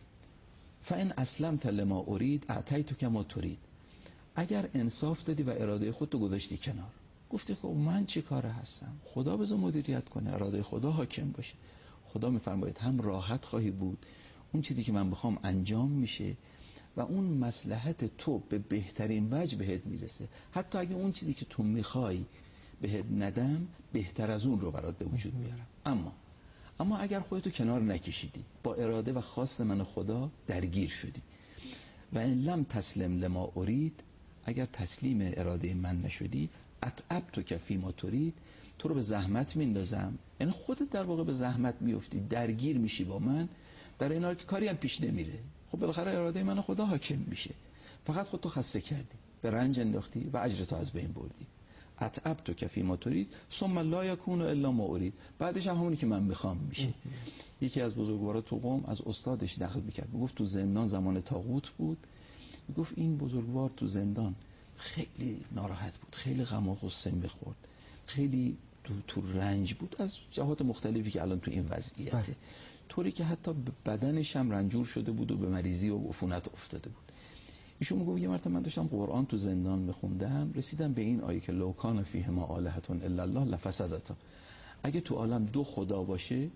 فان اسلمت لما ارید اعطیتک ما ترید، اگر انصاف دادی و اراده خودتو گذاشتی کنار، گفتی که من چی کاره هستم، خدا بذار مدیریت کنه، اراده خدا حاکم باشه. خدا میفرماید هم راحت خواهی بود، اون چیزی که من بخوام انجام میشه و اون مصلحت تو به بهترین وجه بهت میرسه. حتی اگه اون چیزی که تو میخوای بهت ندم، بهتر از اون رو برات به وجود میارم. اما اما اگر خودتو کنار نکشیدی، با اراده و خواست من خدا درگیر شدی و ان لم تسلم لما ارید، اگر تسلیم اراده من نشدی، اتعبت کفی ما ترید، تو رو به زحمت میندازم. یعنی خودت در واقع به زحمت میفتی، درگیر میشی با من، در این حال که کاری هم پیش نمیره. خب بالاخره اراده من خدا حاکم میشه، فقط خودتو خسته کردی، به رنج انداختی و اجرتو از بین بردی. اتعبت کفی ما ترید ثم لا یکون الا ما ارید، بعدش هم همونی که من میخوام میشه. یکی از بزرگوارا تو قم از استادش نقل میکرد، میگفت تو زندان زمان طاغوت بود، میگفت این بزرگوار تو زندان خیلی ناراحت بود، خیلی غم و غصه میخورد، خیلی تو, تو رنج بود از جهات مختلفی که الان تو این وضعیته، طوری که حتی به بدنش هم رنجور شده بود و به مریضی و عفونت افتاده بود. ایشون میگه یه مرتبه من داشتم قرآن تو زندان میخوندم، رسیدم به این آیه که لو کان فیهما آلهة الا الله لفسدتا، اگه تو عالم دو خدا باشه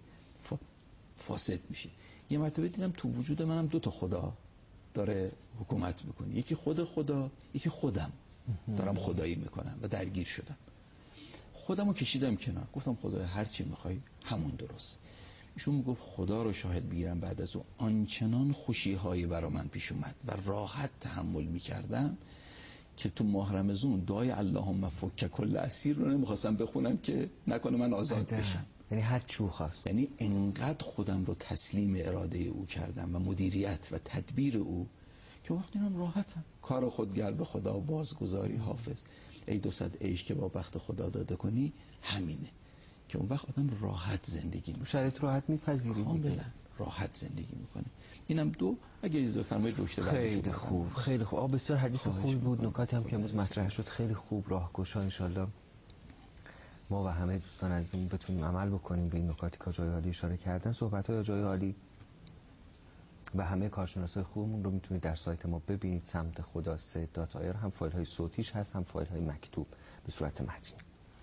فاسد میشه. یه مرتبه دیدم تو وجود منم دو تا خدا داره حکومت میکنه، یکی خود خدا، یکی خودم دارم خدایی میکنم و درگیر شدم. خودمو کشیدم کنار، گفتم خدا هر چی میخوای همون درست. ایشون میگفت خدا رو شاهد بگیرم، بعد از اون آنچنان خوشی هایی برا من پیش اومد و راحت تحمل میکردم که تو ماه رمضان دعای اللهم فک کل اسیر رو نمیخواستم بخونم که نکنه من آزاد بشم. یعنی هر چو خواست، یعنی انقدر خودم رو تسلیم اراده او کردم و مدیریت و تدبیر او که وقتی من راحتم. کار خودگر به خدا بازگذاری حافظ، ای دو صد عیش که با بخت خدا داده کنی، همینه که اون وقت آدم راحت زندگی میکنه، شرایط راحت میپذیری، کاملا راحت زندگی میکنه. اینم دو. اگه اجازه فرمایید نکته بعدی. خیلی خوب، خیلی خوب. آ بسیار حدیث خوبی بود، نکاتی هم که امروز مطرح شد خیلی خوب، راهگشا. ان شاءالله ما و همه دوستان عزیزمون بتونیم عمل بکنیم به این نکاتی که جای عالی اشاره کردن. صحبت‌های جای عالی و همه کارشناسای خوبمون رو میتونید در سایت ما ببینید، سمت خدا سه دات آی آر، هم فایل‌های صوتیش هست هم فایل‌های مکتوب به صورت متنی.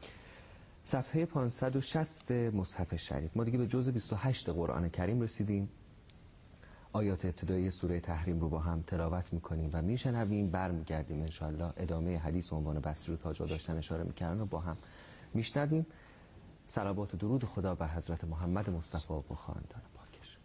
صفحه پانصد و شصت مصحف شریف. ما دیگه به جزء بیست و هشت قرآن کریم رسیدیم. آیات ابتدایی سوره تحریم رو با هم تلاوت میکنیم و میشنویم، برمیگردیم انشالله ادامه حدیث عنوان بصری رو تا جا داشتن اشاره میکردن و با هم میشنویم. صلوات و درود خدا بر حضرت محمد مصطفی و خاندان پاکش.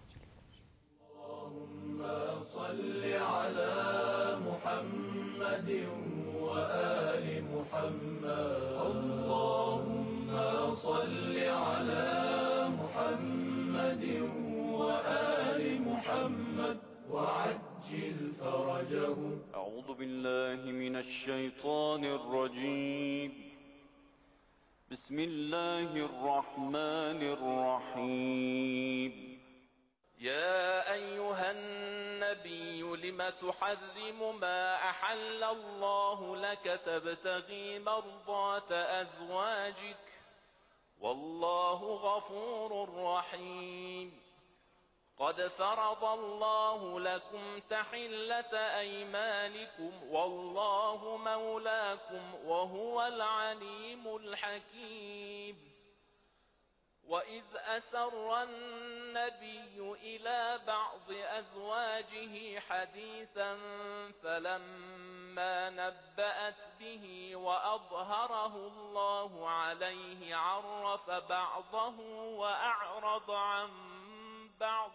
اللهم صل علی محمد و آل محمد. اللهم صل علی محمد و آل محمد وعجل فرجهم. أعوذ بالله من الشيطان الرجيم. بسم الله الرحمن الرحيم. يا أيها النبي لم تحرم ما أحل الله لك تبتغي مرضات أزواجك والله غفور رحيم. قد فرض الله لكم تحلة أيمانكم والله مولاكم وهو العليم الحكيم. وَإِذْ أَسَرَّ النَّبِيُّ إِلَى بَعْضِ أَزْوَاجِهِ حَدِيثًا فَلَمَّا نَبَّأَتْ بِهِ وَأَظْهَرَهُ اللَّهُ عَلَيْهِ عَرَّفَ بَعْضَهُ وَأَعْرَضَ عَن بَعْضٍ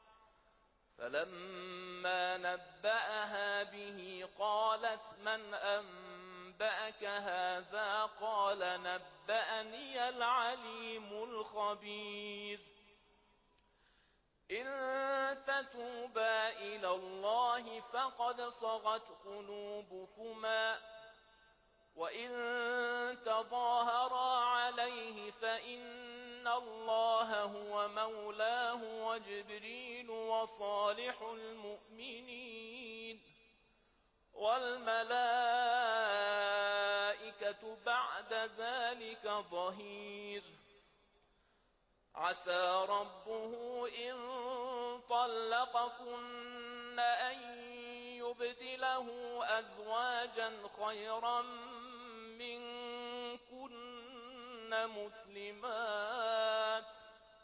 فَلَمَّا نَبَّأَهَا بِهِ قَالَتْ مَنْ أَنبَأَكَ هَذَا قَالَ نَبَّأَنِيَ الْعَلِيمُ الْخَبِيرُ إِن تَتُوبَا إِلَى اللَّهِ فَقَدْ صَغَتْ قُلُوبُكُمَا وَإِن تَظَاهَرَا عَلَيْهِ فَإِنَّ اللَّهَ هُوَ مَوْلَاهُ وَجِبْرِيلُ وَصَالِحُ الْمُؤْمِنِينَ وَالْمَلَائِكَةُ بَعْدَ ذَلِكَ ظَهِيرٌ عَسَى رَبُّهُ إِن طَلَّقَكُنَّ أَن يُبْدِلَهُ أَزْوَاجًا خَيْرًا مِّنكُنَّ مُسْلِمَاتٍ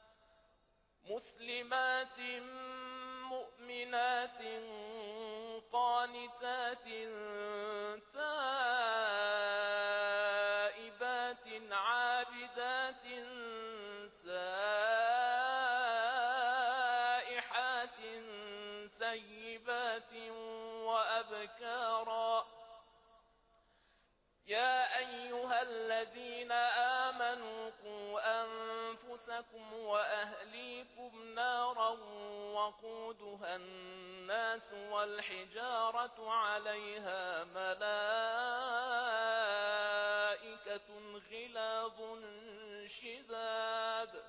مسلمات مؤمنات قانتات تائبات عابدات سائحات سيبات وأبكارا يا أيها الذين آمنوا قوا أنفسكم وأهليكم نارا وقودها الناس والحجارة عليها ملائكة غلاظ شداد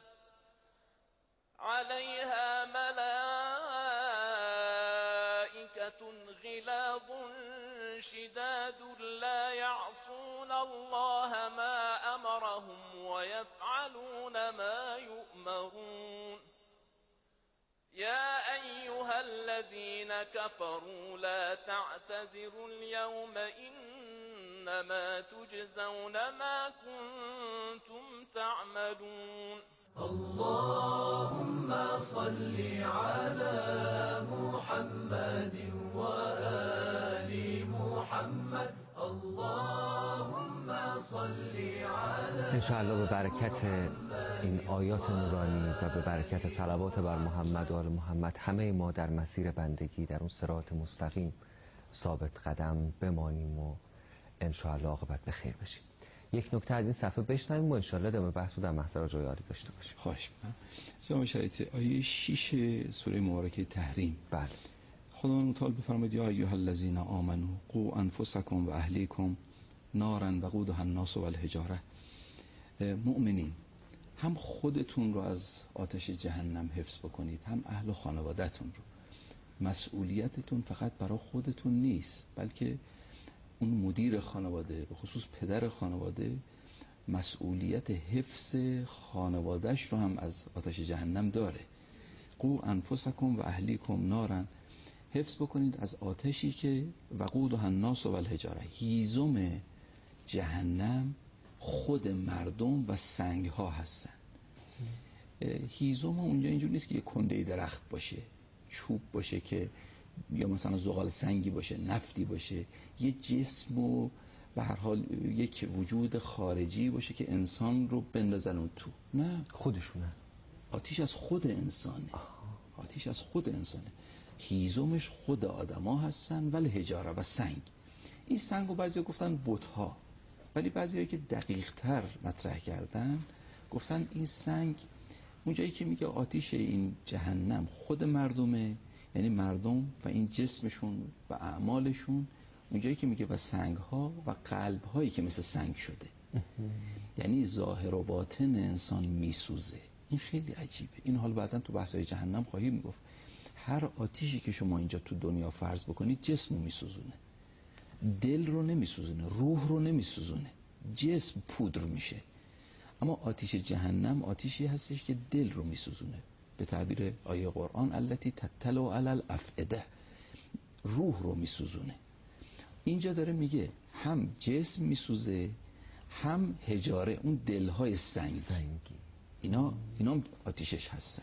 عليها ملائكة غلاظ شداد لا يعصون الله ما أمرهم ويفعلون ما يؤمرون يا أيها الذين كفروا لا تعتذروا اليوم إنما تجزون ما كنتم تعملون اللهم صل على محمد وآل محمد اللهم صل على انشاءالله به برکت این آیات نورانی و به برکت صلوات بر محمد و آل محمد همه ما در مسیر بندگی در اون صراط مستقیم ثابت قدم بمانیم و انشاءالله عاقبت به خیر بشیم. یک نکته از این صفحه بشنویم و انشاءالله ادامه بحث رو در محضر جای عالی داشته باشیم. خواهش می‌کنم. جناب شریعتی آیه شش سوره مبارکه تحریم. بله. خداوند متعال بفرماید یا ایها الذین آمنوا قوا انفسکم و اهلیکم نارا وقودها الناس والحجاره. مؤمنین هم خودتون رو از آتش جهنم حفظ بکنید هم اهل و خانواده‌تون رو. مسئولیتتون فقط برای خودتون نیست بلکه اون مدیر خانواده به خصوص پدر خانواده مسئولیت حفظ خانوادهش رو هم از آتش جهنم داره. قو انفسکم و اهلیکم نارن، حفظ بکنید از آتشی که وقودها الناس والحجاره. هیزم جهنم خود مردم و سنگ ها هستن. هیزم اونجا اینجور نیست که یه کنده درخت باشه، چوب باشه که یا مثلا زغال سنگی باشه، نفتی باشه، یه جسم و به هر حال یک وجود خارجی باشه که انسان رو بندازن اون تو. نه، خودشونه. آتیش از خود انسانه. آتیش از خود انسانه. هیزمش خود آدما هستن ولی حجاره و سنگ. این سنگو بعضیا گفتن بت‌ها، ولی بعضیایی که دقیق تر مطرح کردن گفتن این سنگ اونجایی که میگه آتیش این جهنم خود مردمه، یعنی مردم و این جسمشون و اعمالشون، اونجایی که میگه و سنگ ها و قلب هایی که مثل سنگ شده، یعنی ظاهر و باطن انسان میسوزه. این خیلی عجیبه. این حال بعداً تو بحثای جهنم خواهیم گفت. هر آتیشی که شما اینجا تو دنیا فرض بکنید جسم رو میسوزونه، دل رو نمیسوزونه، روح رو نمیسوزونه، جسم پودر میشه. اما آتیش جهنم آتیشی هستش که دل رو میسوزونه، به تعبیر آیه قرآن التی تطلع علی الافئده، روح رو میسوزونه. اینجا داره میگه هم جسم میسوزه هم حجاره، اون دلهای سنگ. سنگی اینا اینا آتیشش هستن.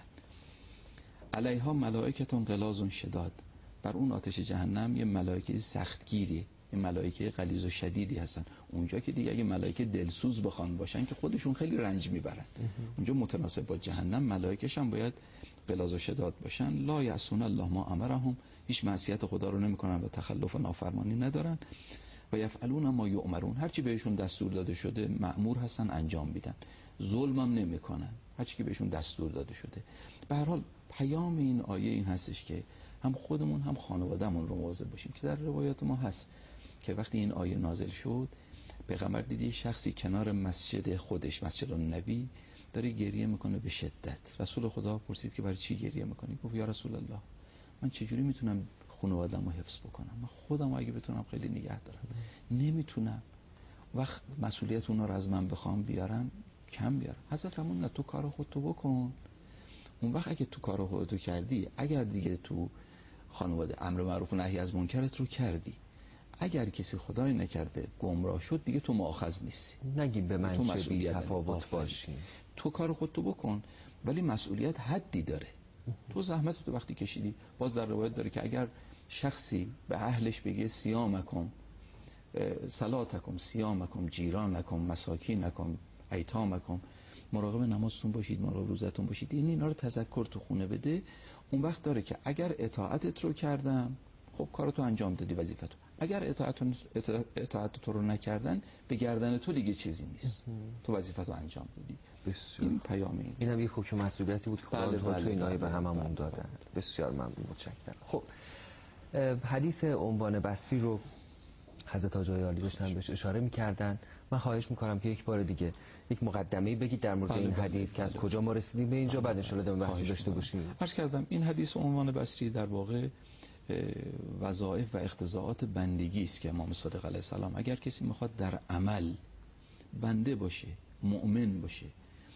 علیها ملائکتون غلاظ شداد، بر اون آتش جهنم یه ملائکه سختگیری، یه ملائکه غلیظ و شدیدی هستن. اونجا که دیگه اگه ملائکه دلسوز بخوان باشن که خودشون خیلی رنج میبرن، اونجا متناسب با جهنم ملائکه‌ش هم باید غلاظ و شداد باشن. لا یعصون الله ما امرهم، هیچ معصیت خدا رو نمیکنن و تخلف و نافرمانی ندارن. و یفعلون ما یؤمرون، هرچی بهشون دستور داده شده مأمور هستن انجام میدن. ظلم هم نمیکنن، هرچی که بهشون دستور داده شده. به هر حال پیام این آیه این هستش که هم خودمون هم خانوادهمون رو مواظب باشیم که در روایات ما هست که وقتی این آیه نازل شد پیغمبر دیدی شخصی کنار مسجد خودش، مسجد النبی، داره گریه میکنه به شدت. رسول خدا پرسید که برای چی گریه میکنی؟ گفت یا رسول الله، من چجوری میتونم خانواده‌مو حفظ بکنم؟ من خودم اگه بتونم خیلی نگه دارم، نمیتونم. وقت مسئولیت اونا رو از من بخوام بیارن کم بیارن. حضرت همون نه، تو کار خودتو بکن. اون وقت اگه تو کار خودتو کردی، اگر دیگه تو خانواده امر معروف و نهی از منکرت رو کردی، اگر کسی خدای نکرده گمراه شد، دیگه تو مؤاخذ نیستی. نگی به من تو چه بی تفاوت باشی. تو کار خودتو بکن، ولی مسئولیت حدی داره. تو زحمت تو وقتی کشیدی، باز در روایت داره که اگر شخصی به اهلش بگه سیامکم صلاتکم سیامکم جیرانکم مساکینکم ایتامکم، مراقب نمازتون باشید، مراقب روزتون باشید، این اینا رو تذکر تو خونه بده. اون وقت داره که اگر اطاعتت رو کردم، خب کارتو انجام دادی، وظیفتو. اگر اطاعت اطاعت تو رو نکردن، به گردن تو دیگه چیزی نیست، تو وظیفتو انجام دادی. بسیار این پیام این اینم یه حکم مسئولیتی بود که خدا بله تو بله این آیه بله به هممون بله دادن. بسیار ممنون، متشکرم. خب حدیث عنوان بسری رو حضرت آقای عالی داشتن بهش اشاره می‌کردن. من خواهش می‌کنم که یک بار دیگه یک مقدمه‌ای بگید در مورد بله این بله حدیث بله که از بله کجا ما رسیدیم به اینجا، بله بعد ان شاءالله ادامه بحث داشته باشیم. عرض کردم این حدیث عنوان بسری در واقع وظایف و اقتضاعات بندگی است که امام صادق علیه السلام اگر کسی میخواد در عمل بنده باشه، مؤمن باشه،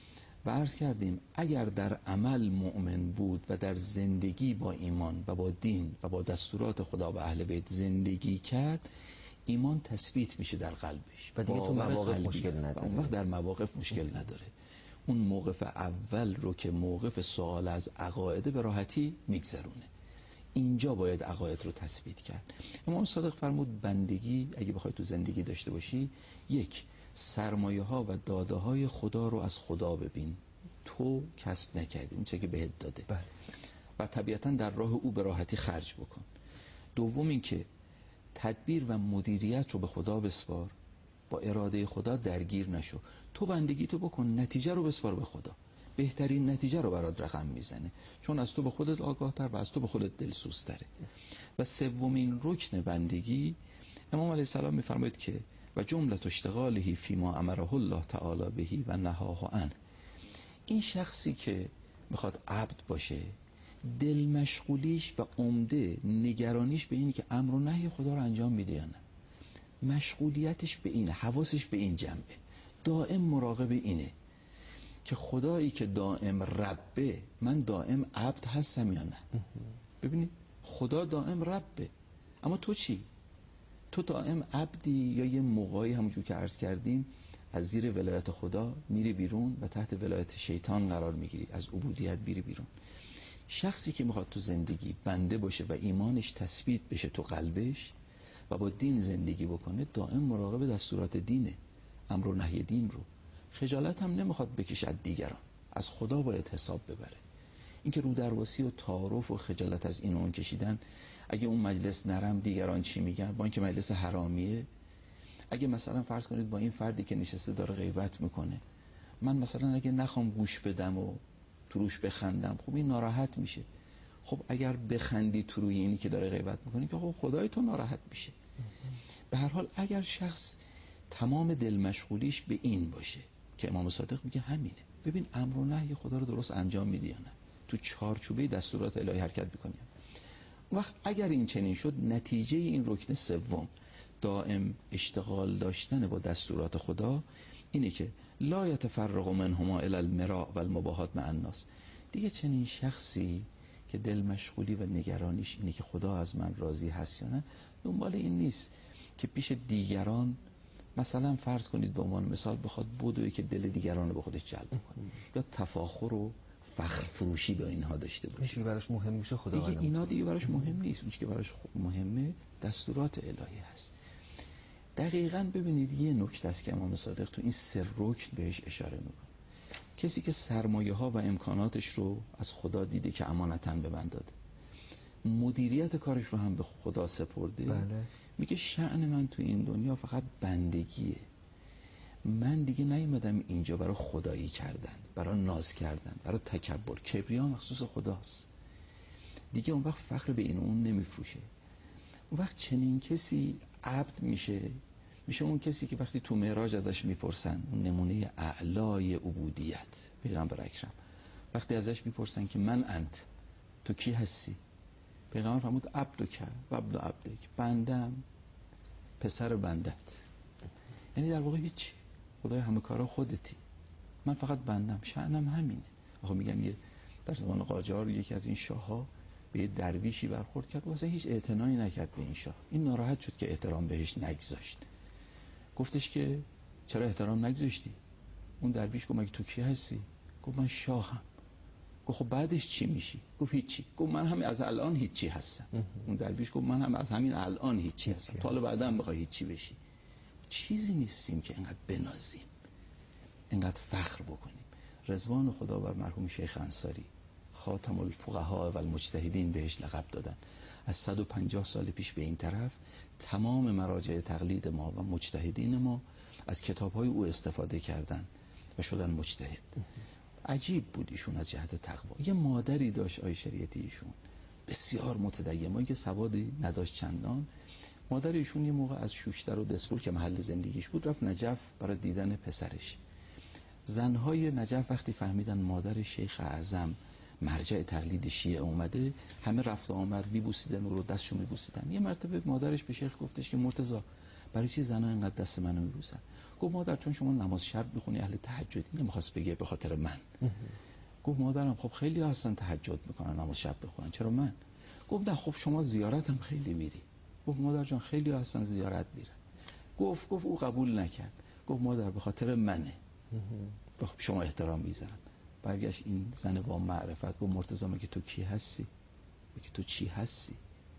و عرض کردیم اگر در عمل مؤمن بود و در زندگی با ایمان و با دین و با دستورات خدا و اهل بیت زندگی کرد، ایمان تثبیت میشه در قلبش و دیگه تو مواقف مشکل نداره. اون وقت در مواقف مشکل نداره. اون موقف اول رو که موقف سوال از عقاید به راحتی میگذرونه. اینجا باید عقاید رو تثبیت کرد. امام صادق فرمود بندگی اگه بخوای تو زندگی داشته باشی، یک، سرمایه ها و داده های خدا رو از خدا ببین، تو کسب نکردی، اون چه که بهت داده، بله. و طبیعتا در راه او به راحتی خرج بکن. دوم این که تدبیر و مدیریت رو به خدا بسپار، با اراده خدا درگیر نشو. تو بندگی تو بکن، نتیجه رو بسپار به خدا، بهترین نتیجه رو برات رقم میزنه، چون از تو به خودت آگاه تر و از تو به خودت دلسوز تره. و سومین رکن بندگی، امام علیه السلام میفرماید که و جملت اشتغاله فیما امره الله تعالی بهی و نهاه عنه، این شخصی که میخواد عبد باشه، دل مشغولیش و عمده نگرانیش به اینه که امر و نهی خدا رو انجام میده یا نه، مشغولیتش به اینه، حواسش به این جنبه، دائم مراقب اینه که خدایی که دائم ربه، من دائم عبد هستم یا نه. ببینید خدا دائم ربه، اما تو چی؟ تو دائم عبدی یا یه موقعی همونجور که عرض کردیم از زیر ولایت خدا میری بیرون و تحت ولایت شیطان قرار میگیری، از عبودیت میری بیرون. شخصی که میخواد تو زندگی بنده باشه و ایمانش تثبیت بشه تو قلبش و با دین زندگی بکنه، دائم مراقب دستورات دینه، امر و نهی دین رو. خجالت هم نمیخواد بکشه از دیگران، از خدا باید حساب ببره. اینکه رو درواسی و تعارف و خجالت از این و اون کشیدن، اگه اون مجلس نرم دیگران چی میگن، با اینکه مجلس حرامیه، اگه مثلا فرض کنید با این فردی که نشسته داره غیبت میکنه، من مثلا اگه نخوام گوش بدم و تو روش بخندم، خب این ناراحت میشه. خب اگر بخندی تو روی اینی که داره غیبت میکنه، که خب خدای تو ناراحت میشه. به هر حال اگر شخص تمام دل مشغولیش به این باشه که امام صادق میگه همینه، ببین امر و نهی خدا رو درست انجام میدی یا نه، تو چارچوبه دستورات الهی حرکت میکنی. وقت اگر این چنین شد، نتیجه این رکن سوم، دائم اشتغال داشتن با دستورات خدا، اینه که لا یتفرق منهما الی المراء و المباهات مع الناس. دیگه چنین شخصی که دل مشغولی و نگرانیش اینه که خدا از من راضی هست یا نه، دنبال این نیست که پیش دیگران مثلا فرض کنید به عنوان مثال بخواد بدوی که دل دیگران رو به خودش جلب کنه یا تفاخر و فخر فروشی به اینها داشته باشه، میشه براش مهم میشه خدا دیگه اینا دیگه براش مهم نیست. اون که براش مهمه دستورات الهی هست. دقیقاً ببینید یه نکته است که امام صادق تو این سه رکن بهش اشاره میکنه. کسی که سرمایه ها و امکاناتش رو از خدا دیده که امانتاً به من داده، مدیریت کارش رو هم به خدا سپرده، بله. میگه شأن من تو این دنیا فقط بندگیه. من دیگه نیومدم اینجا برای خدایی کردن، برای ناز کردن، برای تکبر. کبریا مخصوص خداست دیگه. اون وقت فخر به این اون نمیفروشه. اون وقت چنین کسی عبد میشه، میشه اون کسی که وقتی تو معراج ازش میپرسن، اون نمونه اعلای عبودیت پیغمبر اکرم، وقتی ازش میپرسن که من انت، تو کی هستی؟ پیغمبر فرمود عبدک و عبد عبدک، بندم پسر بندت. یعنی در واقع هیچ، خدای همه کارا خودتی، من فقط بندم، شأنم همینه. آخه میگن یه در زمان قاجار یکی از این شاه‌ها به یه درویشی برخورد کرد و اصلا هیچ اعتنایی نکرد به این شاه. این ناراحت شد که احترام بهش نگذاشت. گفتش که چرا احترام نگذاشتی؟ اون درویش گفت مگه تو کی هستی؟ گفت من شاهم. گفت خب بعدش چی میشی؟ گفت هیچی. گفت من همین از الان هیچی هستم. اون درویش گفت من هم از همین الان هیچی هستم، تا حالا بعداً بخوای هیچی بشی. چیزی نیستیم که اینقدر بنازیم، اینقدر فخر بکنیم. رضوان خدا بر مرحوم شیخ انصاری، خاتم الفقهاء و المجتهدین بهش لقب دادن. از صد و پنجاه سال پیش به این طرف تمام مراجع تقلید ما و مجتهدین ما از کتاب‌های او استفاده کردن و شدن مجتهد. عجیب بود ایشون از جهت تقوا. یه مادری داشت آی شریعتی ایشون بسیار متدین، ما که سوادی نداشت چندان. مادر ایشون یه موقع از شوشتر و دسفول که محل زندگیش بود رفت نجف برای دیدن پسرش. زنهای نجف وقتی فهمیدن مادر شیخ اعظم مرجع تقلید شیعه اومده، همه رفت و آمد میبوسیدن و رو دستشو میبوسیدن. یه مرتبه مادرش به شیخ گفتش که مرتضی برای چی زنها اینقدر دست منو میبوسن؟ گفت مادر چون شما نماز شب میخونی، اهل تهجدی. نمیخواست بگه به خاطر من. گفت مادرم خب خیلی هستن تهجد میکنن نماز شب بخونن، چرا من؟ گفت نه خب شما زیارت هم خیلی میری. گفت مادر جان خیلی هستن زیارت میرن. گفت گفت او قبول نکرد. گفت مادر به خاطر منه، خب شما احترام میذارن. برگشت این زن با معرفت گفت مرتضی مگه تو کی هستی؟ مگه تو چی هستی؟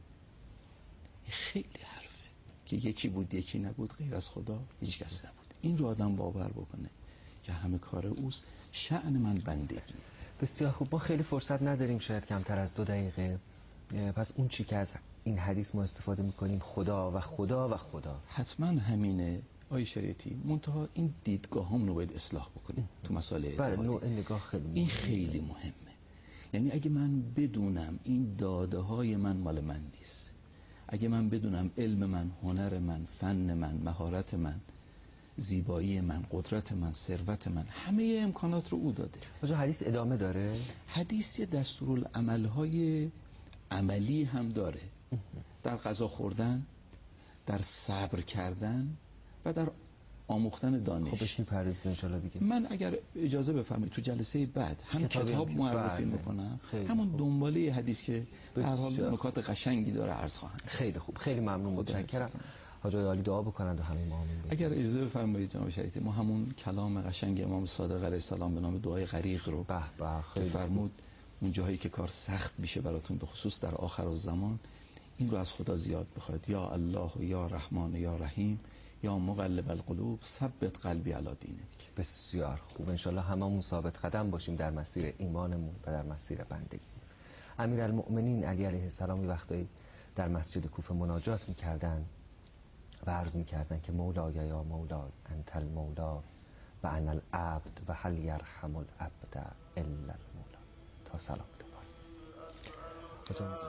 خیلی حرفه که یکی بود یکی نبود، غیر از خدا هیچ کس نبود. این رو آدم باور بکنه که همه کار اوست. شأن من بندگی. بسیار خوب. ما خیلی فرصت نداریم، شاید کمتر از دو دقیقه. پس اون چی که از این حدیث ما استفاده میکنیم خدا و خدا و خدا. حتما همینه آی شریعتی. منتها این دیدگاه هم رو باید اصلاح بکنیم تو مسائل اعتقادی. بله، نوع نگاه خیلی مهمه. این خیلی مهمه. یعنی اگه من بدونم این داده های من مال من نیست، اگه من بدونم علم من، هنر من، فن من، مهارت من، زیبایی من، قدرت من، ثروت من، همه امکانات رو او داده. آجا حدیث ادامه داره؟ حدیث دستورالعمل‌های عملی هم داره، در غذا خوردن، در صبر کردن و در آموختن دانش. خب بهش میپردازید ان شاءالله دیگه. من اگر اجازه بفرمایید تو جلسه بعد هم کتاب معرفی میکنم، همون دنباله حدیث که به هر حال نکات قشنگی داره عرض خواهم. خیلی خوب، خیلی ممنون، متشکرم. حاج عالی دعا بکنند و همه ما آمین. اگر اجازه بفرمایید جناب شریعتی، ما همون کلام قشنگ امام صادق علیه السلام به نام دعای غریق رو به به خیلی فرمود، اون جاهایی که کار سخت میشه براتون، به خصوص در آخر الزمان، این رو از خدا زیاد بخواید. یا الله و یا رحمان و یا رحیم یا مقلب القلوب ثبت قلبی علی دینک. بسیار خوب. ان شاءالله هممون ثابت قدم باشیم در مسیر ایمانمون و در مسیر بندگی. امیرالمؤمنین علی علیه السلام وقتی در مسجد کوفه مناجات میکردن و عرض میکردن که مولای یا مولا انت المولا و انا العبد و هل یرحم العبد الا المولا تا سلام دبار.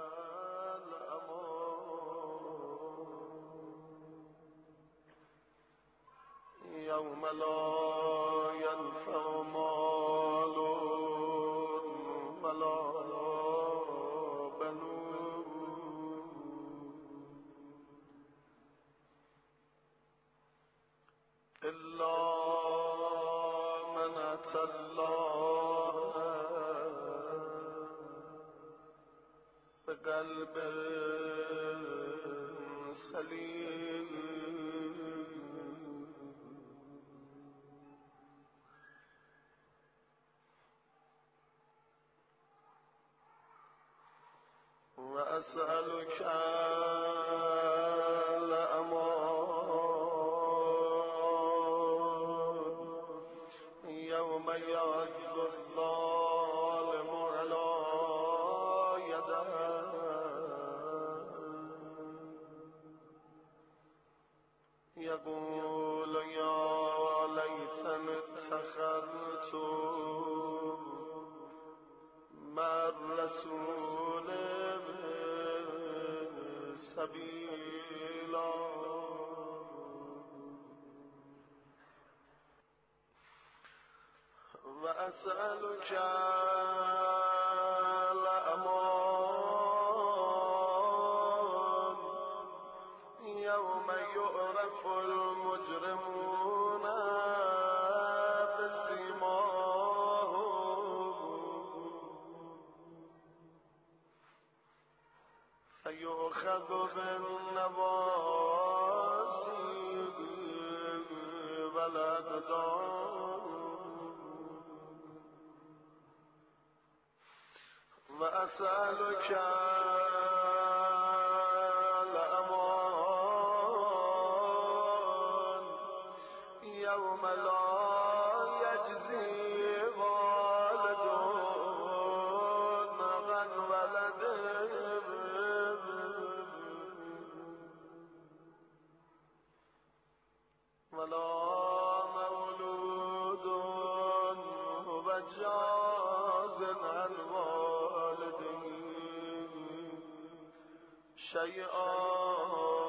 یوم لا ینفع مال ولا بنون الا من اتى الله بقلب سلیم. وأسألك الأمان يوم يعض الظالم على يديه يقول يا ليتني اتخذت مع الرسول سبيلا وأسألك الأمان يوم يعرف المجرمون بسيماهم فيؤخذ بالنواصي والأقدام وأسألك الأمان يوم لا يجزي والد عن ولده ولا مولود هو جاز عن والده شيئا